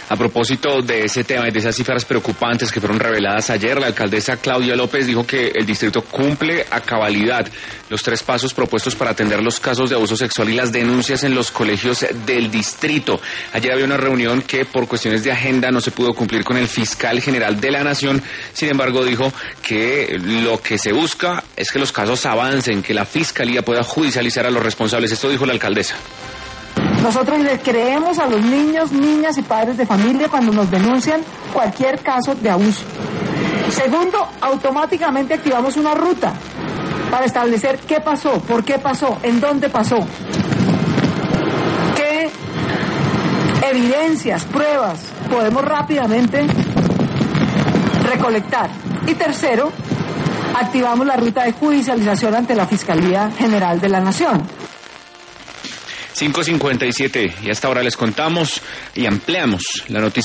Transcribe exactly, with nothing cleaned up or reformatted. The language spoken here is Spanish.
A propósito de ese tema y de esas cifras preocupantes que fueron reveladas ayer, la alcaldesa Claudia López dijo que el distrito cumple a cabalidad los tres pasos propuestos para atender los casos de abuso sexual y las denuncias en los colegios del distrito. Ayer había una reunión que por cuestiones de agenda no se pudo cumplir con el fiscal general de la Nación. Sin embargo, dijo que lo que se busca es que los casos avancen, que la fiscalía pueda judicializar a los responsables. Esto dijo la alcaldesa. Nosotros le creemos a los niños, niñas y padres de familia cuando nos denuncian cualquier caso de abuso. Segundo, automáticamente activamos una ruta para establecer qué pasó, por qué pasó, en dónde pasó, qué evidencias, pruebas podemos rápidamente recolectar. Y tercero, activamos la ruta de judicialización ante la Fiscalía General de la Nación. cinco cincuenta y siete, y hasta ahora les contamos y ampliamos la noticia.